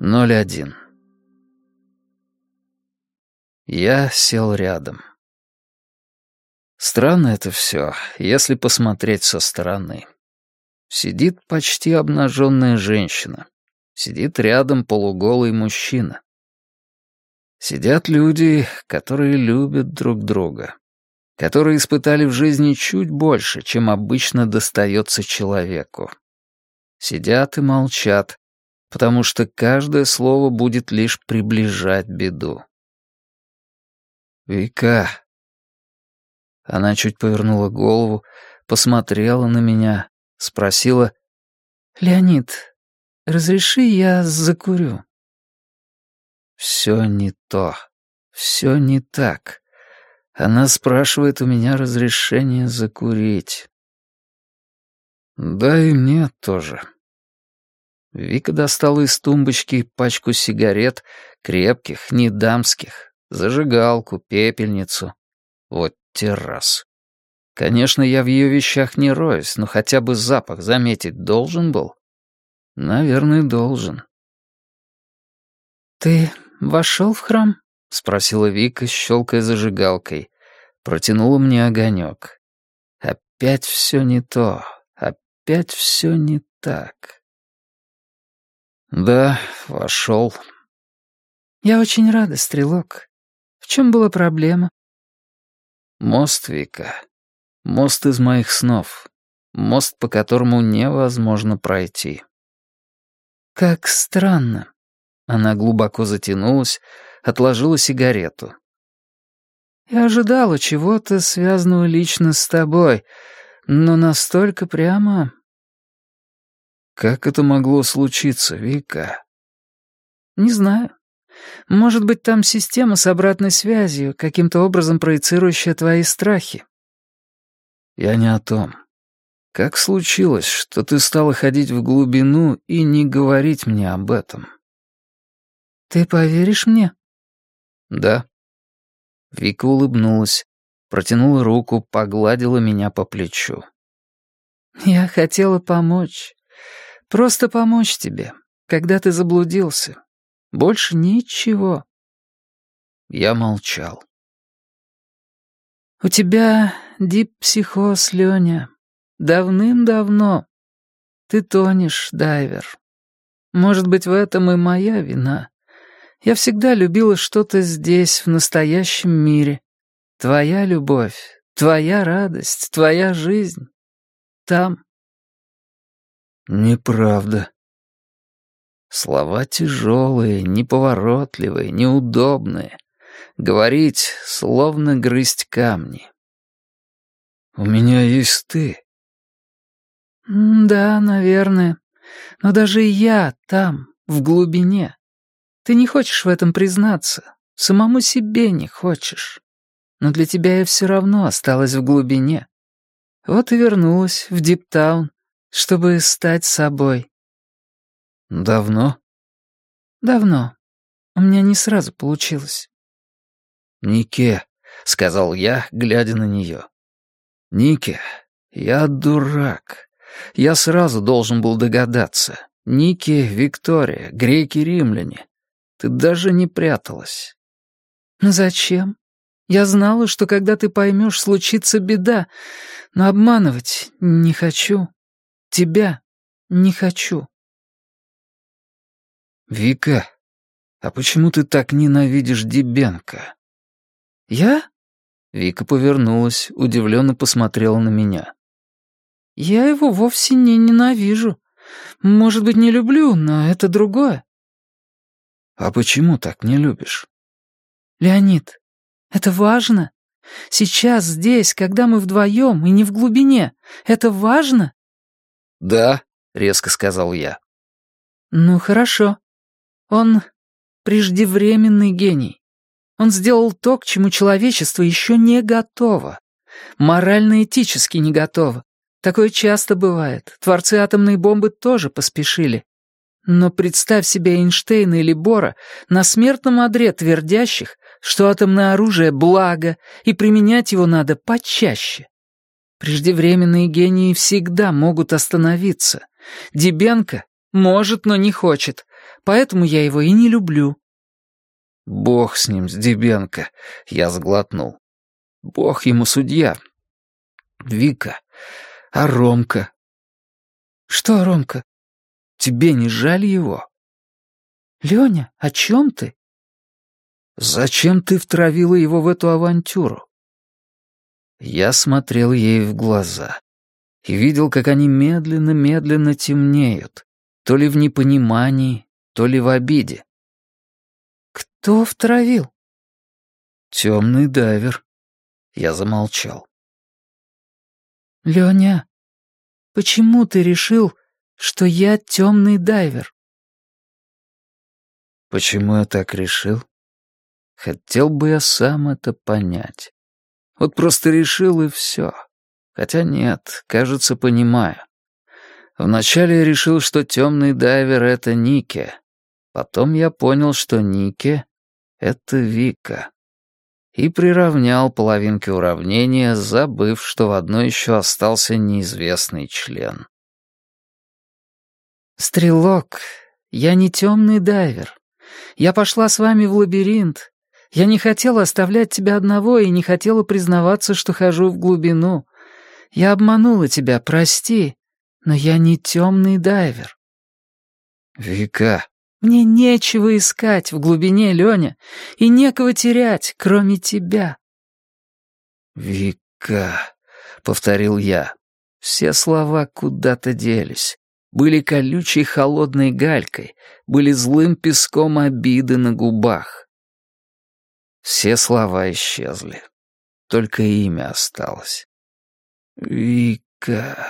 01. Я сел рядом. Странно это все, если посмотреть со стороны. Сидит почти обнаженная женщина. Сидит рядом полуголый мужчина. Сидят люди, которые любят друг друга. Которые испытали в жизни чуть больше, чем обычно достается человеку. Сидят и молчат, потому что каждое слово будет лишь приближать беду. «Вика». Она чуть повернула голову, посмотрела на меня, спросила: «Леонид, разреши я закурю?» Все не то, все не так. Она спрашивает у меня разрешение закурить. Да и мне тоже. Вика достала из тумбочки пачку сигарет, крепких, не дамских, зажигалку, пепельницу. Вот те раз. Конечно, я в ее вещах не роюсь, но хотя бы запах заметить должен был. Наверное, должен. «Ты вошел в храм?» — спросила Вика, щелкая зажигалкой. Протянула мне огонек. Опять все не то, опять все не так. «Да, вошел». «Я очень рада, Стрелок. В чем была проблема?» «Мост, Вика. Мост из моих снов. Мост, по которому невозможно пройти». «Как странно». Она глубоко затянулась, отложила сигарету. «Я ожидала чего-то, связанного лично с тобой, но настолько прямо...» «Как это могло случиться, Вика?» «Не знаю. Может быть, там система с обратной связью, каким-то образом проецирующая твои страхи». «Я не о том. Как случилось, что ты стала ходить в глубину и не говорить мне об этом?» «Ты поверишь мне?» «Да». Вика улыбнулась, протянула руку, погладила меня по плечу. «Я хотела помочь. Просто помочь тебе, когда ты заблудился. Больше ничего». Я молчал. «У тебя дип-психоз, Лёня. Давным-давно. Ты тонешь, дайвер. Может быть, в этом и моя вина. Я всегда любила что-то здесь, в настоящем мире. Твоя любовь, твоя радость, твоя жизнь. Там». «Неправда». Слова тяжелые, неповоротливые, неудобные. Говорить, словно грызть камни. «У меня есть ты». «Да, наверное. Но даже я там, в глубине. Ты не хочешь в этом признаться. Самому себе не хочешь. Но для тебя я все равно осталась в глубине. Вот и вернулась в Диптаун, чтобы стать собой». «Давно?» «Давно. У меня не сразу получилось». «Нике», — сказал я, глядя на нее. «Нике, я дурак. Я сразу должен был догадаться. Нике, Виктория, греки-римляне. Ты даже не пряталась». «Ну зачем? Я знала, что когда ты поймешь, случится беда, но обманывать не хочу. Тебя не хочу». «Вика, а почему ты так ненавидишь Дибенко?» «Я?» Вика повернулась, удивленно посмотрела на меня. «Я его вовсе не ненавижу. Может быть, не люблю, но это другое». «А почему так не любишь?» «Леонид, это важно. Сейчас, здесь, когда мы вдвоем и не в глубине. Это важно?» «Да», — резко сказал я. «Ну, хорошо. Он преждевременный гений. Он сделал то, к чему человечество еще не готово. Морально-этически не готово. Такое часто бывает. Творцы атомной бомбы тоже поспешили. Но представь себе Эйнштейна или Бора на смертном одре твердящих, что атомное оружие — благо, и применять его надо почаще. Преждевременные гении всегда могут остановиться. Дибенко может, но не хочет. поэтому я его и не люблю». «Бог с ним, с Дебенко», — я сглотнул. «Бог ему судья. Вика, а Ромка?» «Что, Ромка?» «Тебе не жаль его?» «Лёня, о чем ты?» «Зачем ты втравила его в эту авантюру?» Я смотрел ей в глаза и видел, как они медленно-медленно темнеют, то ли в непонимании, то ли в обиде. «Кто втравил?» «Темный дайвер». Я замолчал. «Лёня, почему ты решил, что я темный дайвер?» Почему я так решил? Хотел бы я сам это понять. Вот просто решил и все. Хотя нет, кажется, понимаю. Вначале я решил, что темный дайвер — это Нике. Потом я понял, что Нике — это Вика. И приравнял половинки уравнения, забыв, что в одной еще остался неизвестный член. «Стрелок, я не темный дайвер. Я пошла с вами в лабиринт. Я не хотела оставлять тебя одного и не хотела признаваться, что хожу в глубину. Я обманула тебя, прости, но я не темный дайвер». «Вика...» «Мне нечего искать в глубине, Лёня, и некого терять, кроме тебя». «Вика...» — повторил я. Все слова куда-то делись. Были колючей холодной галькой, были злым песком обиды на губах. Все слова исчезли. Только имя осталось. Вика...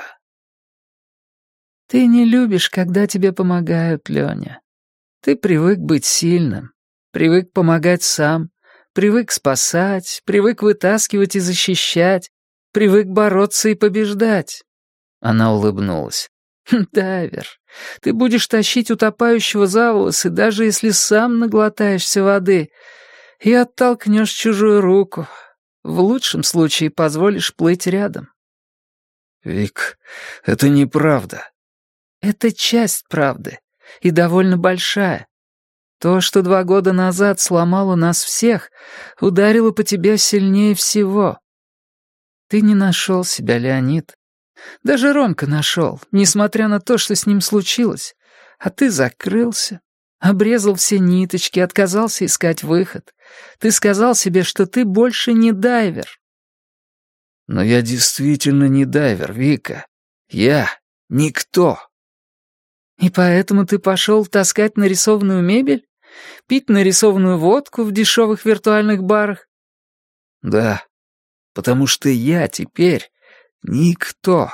«Ты не любишь, когда тебе помогают, Лёня. Ты привык быть сильным, привык помогать сам, привык спасать, привык вытаскивать и защищать, привык бороться и побеждать». Она улыбнулась. «Дайвер, ты будешь тащить утопающего за волосы, даже если сам наглотаешься воды, и оттолкнешь чужую руку. В лучшем случае позволишь плыть рядом». «Вик, это неправда». «Это часть правды, и довольно большая. То, что 2 года назад сломало нас всех, ударило по тебе сильнее всего. Ты не нашел себя, Леонид. Даже Ромка нашел, несмотря на то, что с ним случилось. А ты закрылся, обрезал все ниточки, отказался искать выход. Ты сказал себе, что ты больше не дайвер». «Но я действительно не дайвер, Вика. Я никто». «И поэтому ты пошел таскать нарисованную мебель? Пить нарисованную водку в дешевых виртуальных барах?» «Да, потому что я теперь никто».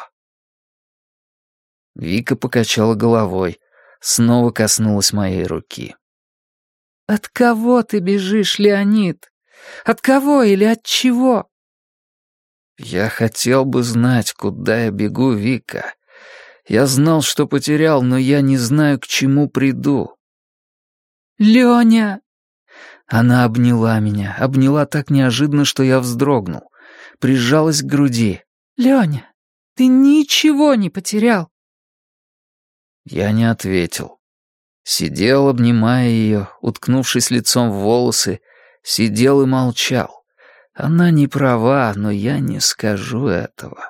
Вика покачала головой, снова коснулась моей руки. «От кого ты бежишь, Леонид? От кого или от чего?» «Я хотел бы знать, куда я бегу, Вика. Я знал, что потерял, но я не знаю, к чему приду». «Лёня!» Она обняла меня, обняла так неожиданно, что я вздрогнул. Прижалась к груди. «Лёня, ты ничего не потерял». Я не ответил. Сидел, обнимая ее, уткнувшись лицом в волосы, сидел и молчал. Она не права, но я не скажу этого.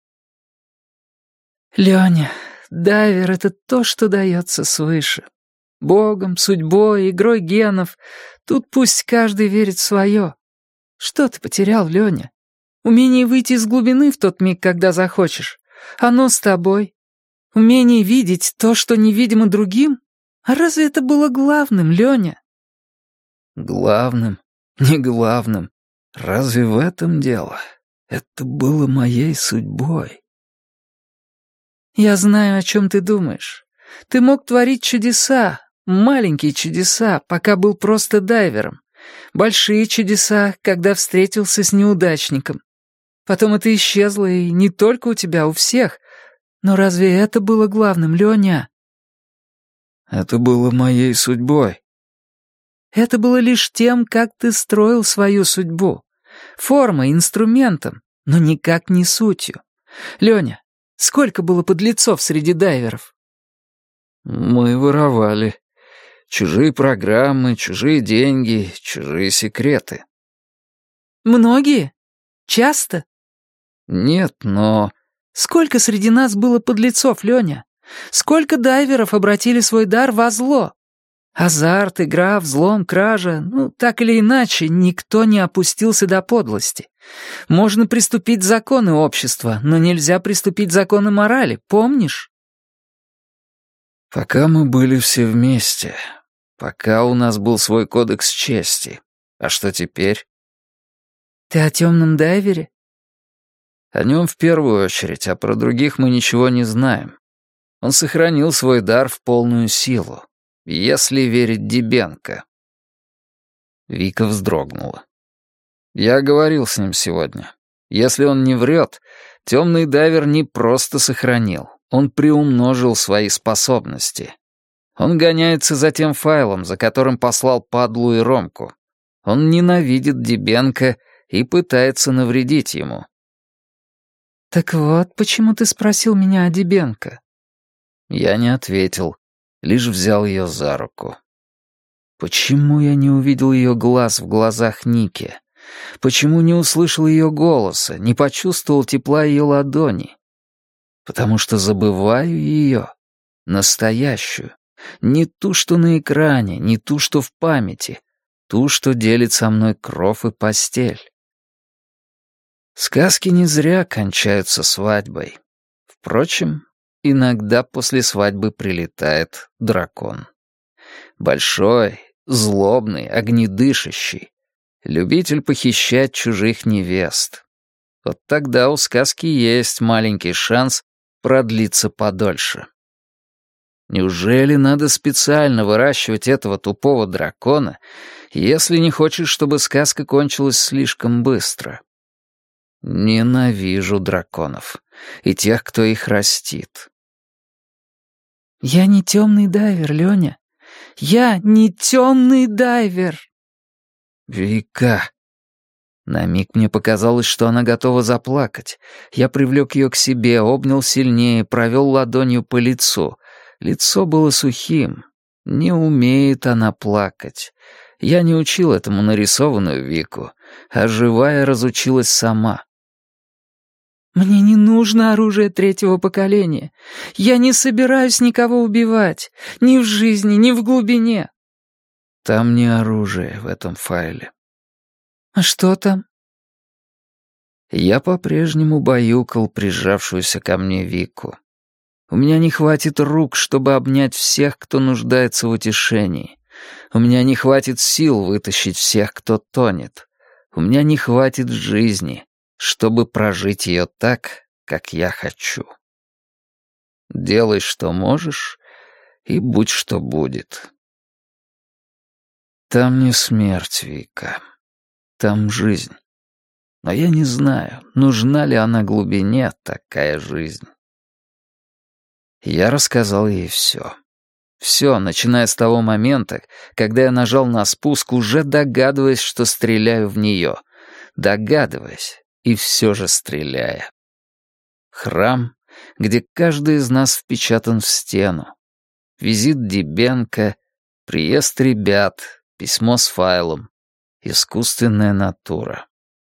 «Лёня, дайвер — это то, что дается свыше. Богом, судьбой, игрой генов. Тут пусть каждый верит в своё. Что ты потерял, Лёня? Умение выйти из глубины в тот миг, когда захочешь. Оно с тобой. Умение видеть то, что невидимо другим? А разве это было главным, Лёня?» Главным, не главным. Разве в этом дело? Это было моей судьбой. «Я знаю, о чем ты думаешь. Ты мог творить чудеса, маленькие чудеса, пока был просто дайвером. Большие чудеса, когда встретился с неудачником. Потом это исчезло, и не только у тебя, у всех. Но разве это было главным, Лёня?» Это было моей судьбой. «Это было лишь тем, как ты строил свою судьбу. Формой, инструментом, но никак не сутью. Лёня, сколько было подлецов среди дайверов?» Мы воровали. Чужие программы, чужие деньги, чужие секреты. Многие? Часто? Нет, но... Сколько среди нас было подлецов, Лёня? Сколько дайверов обратили свой дар во зло? Азарт, игра, взлом, кража, так или иначе, никто не опустился до подлости. Можно приступить законы общества, но нельзя приступить законы морали, помнишь? Пока мы были все вместе, пока у нас был свой кодекс чести. А что теперь? Ты о темном дайвере? О нем в первую очередь, а про других мы ничего не знаем. Он сохранил свой дар в полную силу, если верить Дибенко. Вика вздрогнула. Я говорил с ним сегодня. Если он не врет, темный дайвер не просто сохранил, он приумножил свои способности. Он гоняется за тем файлом, за которым послал Падлу и Ромку. Он ненавидит Дибенко и пытается навредить ему. «Так вот, почему ты спросил меня о Дибенко?» Я не ответил, лишь взял ее за руку. Почему я не увидел ее глаз в глазах Ники? Почему не услышал ее голоса, не почувствовал тепла ее ладони? Потому что забываю ее, настоящую, не ту, что на экране, не ту, что в памяти, ту, что делит со мной кров и постель. Сказки не зря кончаются свадьбой. Впрочем, иногда после свадьбы прилетает дракон. Большой, злобный, огнедышащий. Любитель похищать чужих невест. Вот тогда у сказки есть маленький шанс продлиться подольше. Неужели надо специально выращивать этого тупого дракона, если не хочешь, чтобы сказка кончилась слишком быстро? Ненавижу драконов и тех, кто их растит. «Я не темный дайвер, Лёня. Я не темный дайвер!» Вика. На миг мне показалось, что она готова заплакать. Я привлек ее к себе, обнял сильнее, провел ладонью по лицу. Лицо было сухим. Не умеет она плакать. Я не учил этому нарисованную Вику, а живая разучилась сама. «Мне не нужно оружие третьего поколения. Я не собираюсь никого убивать. Ни в жизни, ни в глубине». Там не оружие в этом файле. «А что там?» Я по-прежнему баюкал прижавшуюся ко мне Вику. У меня не хватит рук, чтобы обнять всех, кто нуждается в утешении. У меня не хватит сил вытащить всех, кто тонет. У меня не хватит жизни, чтобы прожить ее так, как я хочу. Делай, что можешь, и будь, что будет. Там не смерть, Вика. Там жизнь. Но я не знаю, нужна ли она глубине такая жизнь. Я рассказал ей все. Все, начиная с того момента, когда я нажал на спуск, уже догадываясь, что стреляю в нее. Догадываясь и все же стреляя. Храм, где каждый из нас впечатан в стену. Визит Дибенко, приезд ребят, письмо с файлом, искусственная натура.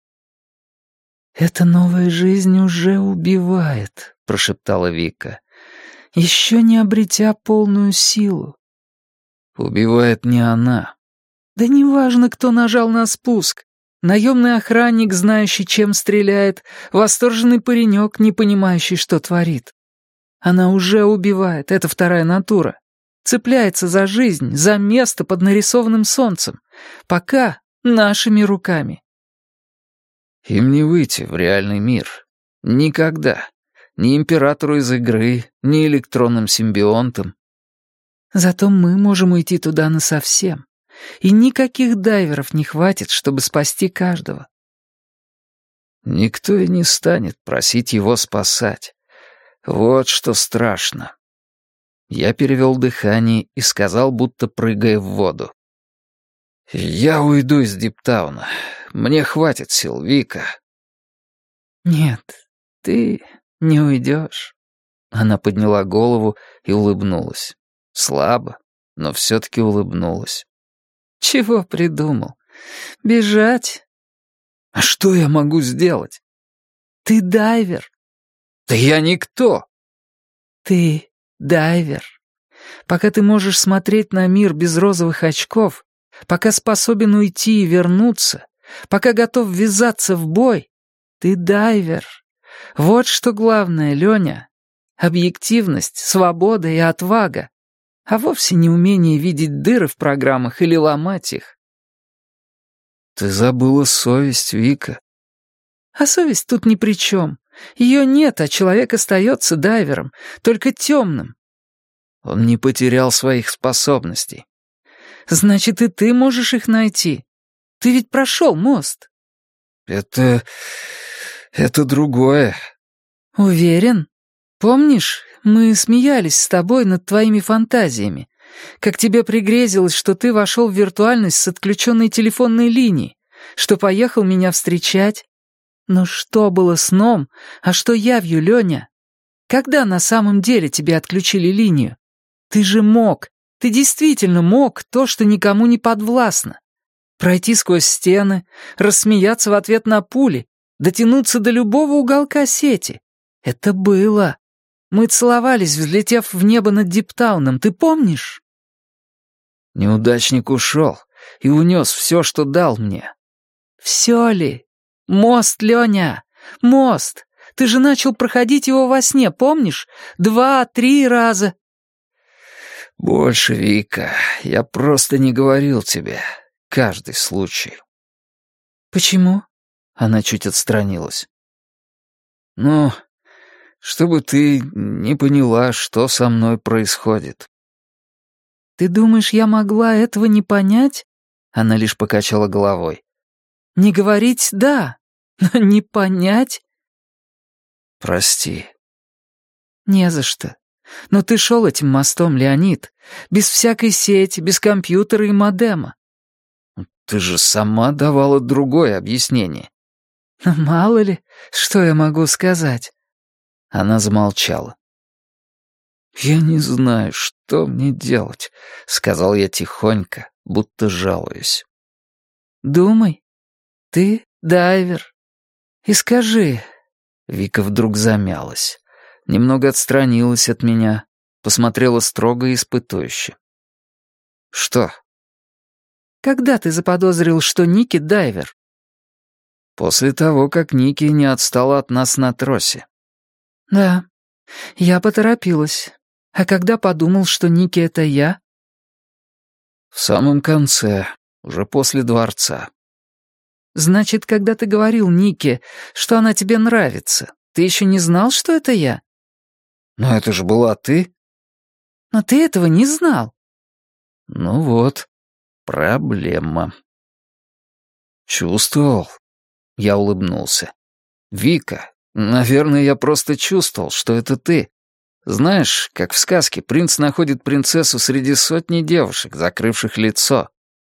«Эта новая жизнь уже убивает», — прошептала Вика, «еще не обретя полную силу». Убивает не она. «Да неважно, кто нажал на спуск. Наемный охранник, знающий, чем стреляет, восторженный паренек, не понимающий, что творит. Она уже убивает, это вторая натура. Цепляется за жизнь, за место под нарисованным солнцем. Пока нашими руками». Им не выйти в реальный мир. Никогда. Ни императору из игры, ни электронным симбионтам. «Зато мы можем уйти туда насовсем. И никаких дайверов не хватит, чтобы спасти каждого». Никто и не станет просить его спасать. Вот что страшно. Я перевел дыхание и сказал, будто прыгая в воду. «Я уйду из Диптауна. Мне хватит сил, Вика». «Нет, ты не уйдешь». Она подняла голову и улыбнулась. Слабо, но все-таки улыбнулась. «Чего придумал? Бежать?» «А что я могу сделать?» «Ты дайвер». «Да я никто!» «Ты дайвер. Пока ты можешь смотреть на мир без розовых очков, пока способен уйти и вернуться, пока готов ввязаться в бой, ты дайвер. Вот что главное, Леня. Объективность, свобода и отвага, а вовсе не умение видеть дыры в программах или ломать их». «Ты забыла совесть, Вика». А совесть тут ни при чем. Ее нет, а человек остается дайвером, только темным. Он не потерял своих способностей. Значит, и ты можешь их найти. Ты ведь прошел мост. Это другое. Уверен? Помнишь, мы смеялись с тобой над твоими фантазиями, как тебе пригрезилось, что ты вошел в виртуальность с отключенной телефонной линией, что поехал меня встречать? Но что было сном, а что явью, Леня? Когда на самом деле тебе отключили линию? Ты же мог, ты действительно мог то, что никому не подвластно. Пройти сквозь стены, рассмеяться в ответ на пули, дотянуться до любого уголка сети. Это было. Мы целовались, взлетев в небо над Диптауном, ты помнишь? Неудачник ушел и унес все, что дал мне. Все ли? Мост, Леня, мост. Ты же начал проходить его во сне, помнишь? 2-3 раза. Больше, Вика, я просто не говорил тебе. Каждый случай. Почему? Она чуть отстранилась. Ну, чтобы ты не поняла, что со мной происходит. Ты думаешь, я могла этого не понять? Она лишь покачала головой. Не говорить «да», но не понять? Прости. Не за что. Но ты шел этим мостом, Леонид, без всякой сети, без компьютера и модема. Ты же сама давала другое объяснение. Мало ли, что я могу сказать. Она замолчала. «Я не знаю, что мне делать», — сказал я тихонько, будто жалуюсь. «Думай. Ты дайвер. И скажи...» Вика вдруг замялась, немного отстранилась от меня, посмотрела строго и испытующе. «Что?» «Когда ты заподозрил, что Ники дайвер?» «После того, как Ники не отстала от нас на тросе». «Да, я поторопилась. А когда подумал, что Ники — это я?» «В самом конце, уже после дворца». «Значит, когда ты говорил Нике, что она тебе нравится, ты еще не знал, что это я?» «Но это же была ты». «Но ты этого не знал». «Ну вот, проблема». «Чувствовал?» Я улыбнулся. «Вика, наверное, я просто чувствовал, что это ты. Знаешь, как в сказке, принц находит принцессу среди сотни девушек, закрывших лицо».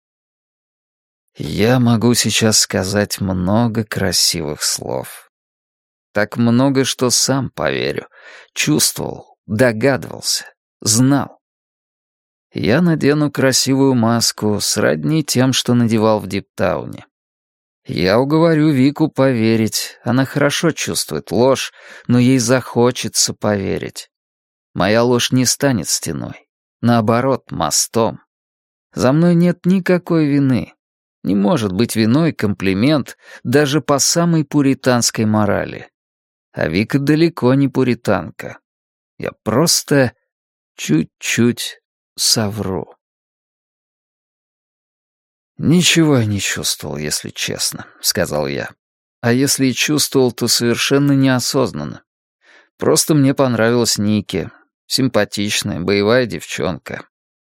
Я могу сейчас сказать много красивых слов. Так много, что сам поверю. Чувствовал, догадывался, знал. Я надену красивую маску сродни тем, что надевал в Диптауне. Я уговорю Вику поверить. Она хорошо чувствует ложь, но ей захочется поверить. Моя ложь не станет стеной. Наоборот, мостом. За мной нет никакой вины. Не может быть виной комплимент даже по самой пуританской морали. А Вика далеко не пуританка. Я просто чуть-чуть совру. «Ничего я не чувствовал, если честно», — сказал я. «А если и чувствовал, то совершенно неосознанно. Просто мне понравилась Ники. Симпатичная, боевая девчонка».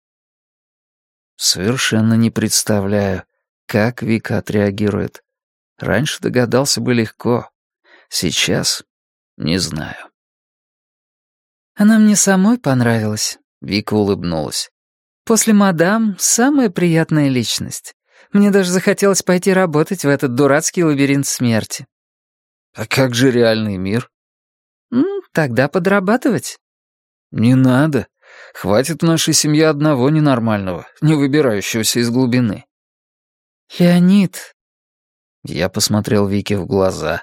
Совершенно не представляю, как Вика отреагирует. Раньше догадался бы легко. Сейчас не знаю. «Она мне самой понравилась», — Вика улыбнулась. «После мадам самая приятная личность. Мне даже захотелось пойти работать в этот дурацкий лабиринт смерти». А как же реальный мир? Тогда подрабатывать». Не надо. Хватит в нашей семье одного ненормального, не выбирающегося из глубины». «Леонид...» Я посмотрел Вике в глаза.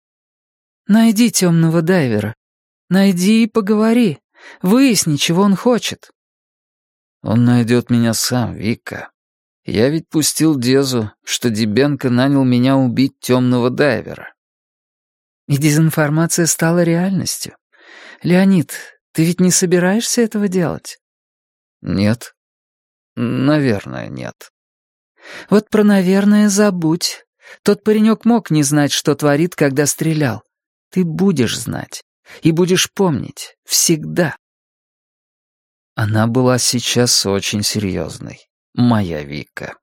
«Найди темного дайвера. Найди и поговори. Выясни, чего он хочет». «Он найдет меня сам, Вика. Я ведь пустил Дезу, что Дебенко нанял меня убить темного дайвера». И дезинформация стала реальностью. Леонид, ты ведь не собираешься этого делать? «Нет. Наверное, нет». Вот про «наверное» забудь. Тот паренек мог не знать, что творит, когда стрелял. Ты будешь знать. И будешь помнить. Всегда. Она была сейчас очень серьезной. Моя Вика.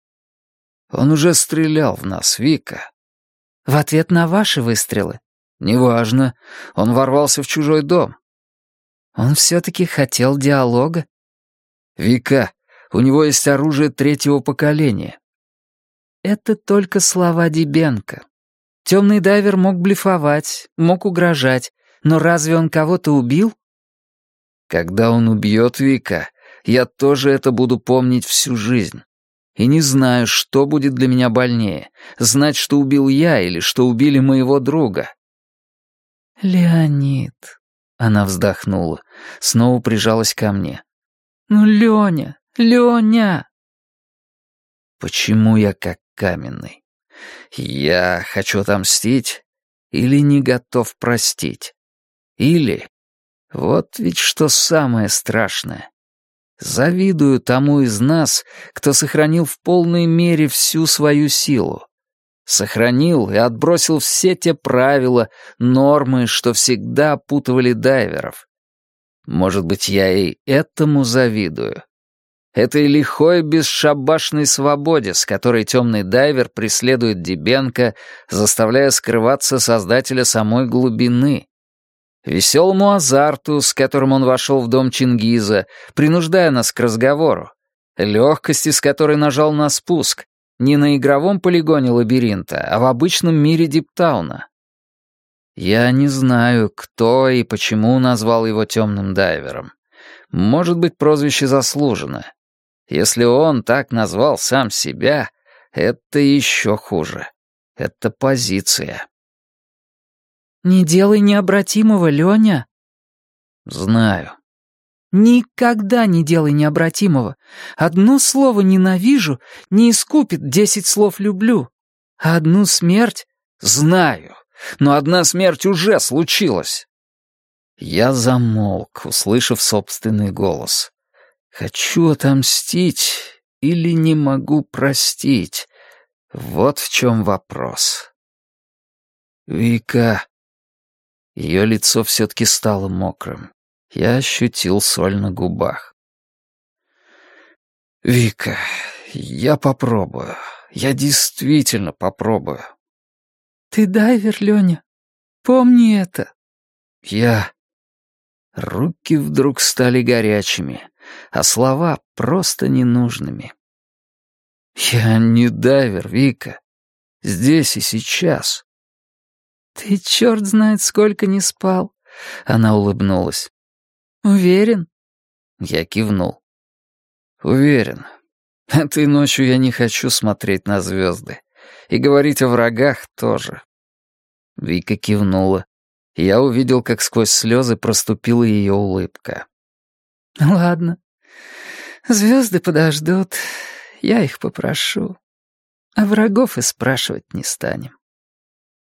«Он уже стрелял в нас, Вика». В ответ на ваши выстрелы. «Неважно. Он ворвался в чужой дом». Он все-таки хотел диалога. «Вика, у него есть оружие третьего поколения». Это только слова Дебенко. Темный дайвер мог блефовать, мог угрожать, но разве он кого-то убил? Когда он убьет, Вика, я тоже это буду помнить всю жизнь. И не знаю, что будет для меня больнее, знать, что убил я или что убили моего друга». «Леонид...» — она вздохнула, снова прижалась ко мне. «Ну, Леня, Леня!» Почему я как каменный? Я хочу отомстить или не готов простить? Или, вот ведь что самое страшное, завидую тому из нас, кто сохранил в полной мере всю свою силу. Сохранил и отбросил все те правила, нормы, что всегда опутывали дайверов. Может быть, я и этому завидую. Этой лихой бесшабашной свободе, с которой темный дайвер преследует Дебенко, заставляя скрываться создателя самой глубины. Веселому азарту, с которым он вошел в дом Чингиза, принуждая нас к разговору. Легкости, с которой нажал на спуск. Не на игровом полигоне лабиринта, а в обычном мире Диптауна. Я не знаю, кто и почему назвал его темным дайвером. Может быть, прозвище заслужено. Если он так назвал сам себя, это еще хуже. Это позиция. «Не делай необратимого, Леня». Знаю. «Никогда не делай необратимого. Одно слово «ненавижу» не искупит 10 слов «люблю». А одну смерть...» Знаю, но одна смерть уже случилась. Я замолк, услышав собственный голос. Хочу отомстить или не могу простить. Вот в чем вопрос. Вика. Ее лицо все-таки стало мокрым. Я ощутил соль на губах. Вика, я попробую. Я действительно попробую. «Ты дайвер, Леня. Помни это». Руки вдруг стали горячими, а слова просто ненужными. Я не дайвер, Вика. Здесь и сейчас. «Ты черт знает, сколько не спал», — она улыбнулась. «Уверен?» Я кивнул. Уверен. Этой ночью я не хочу смотреть на звезды. И говорить о врагах тоже. Вика кивнула. Я увидел, как сквозь слезы проступила ее улыбка. «Ладно. Звезды подождут. Я их попрошу. А врагов и спрашивать не станем».